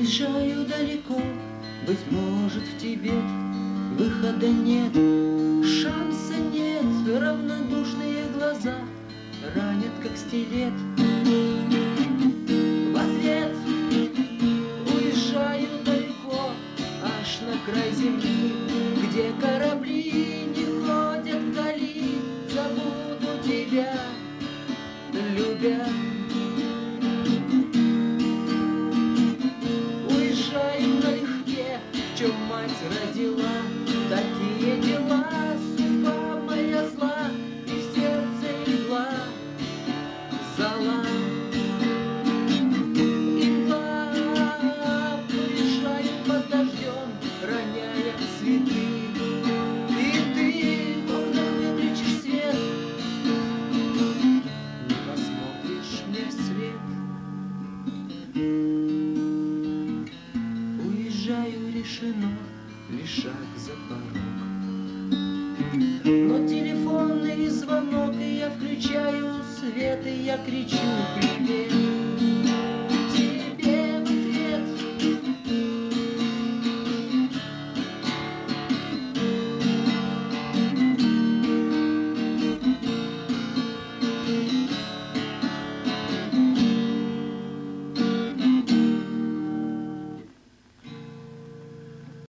Уезжаю далеко, быть может, в Тибет. Выхода нет, шанса нет, равнодушные глаза ранят, как стилет. В ответ уезжаю далеко, аж на край земли, где корабли не ходят вдали. Забуду тебя, любя. Уезжаю налегке, в чем мать родила. Такие дела, судьба моя зла, и в сердце игла зала. Игла, уезжаю под дождем, роняя цветы. И ты в окнах выключишь свет, не посмотришь мне вслед. Уезжаю, решено, лишь шаг за порог. Но телефонный звонок, и я включаю свет, и я кричу: привет.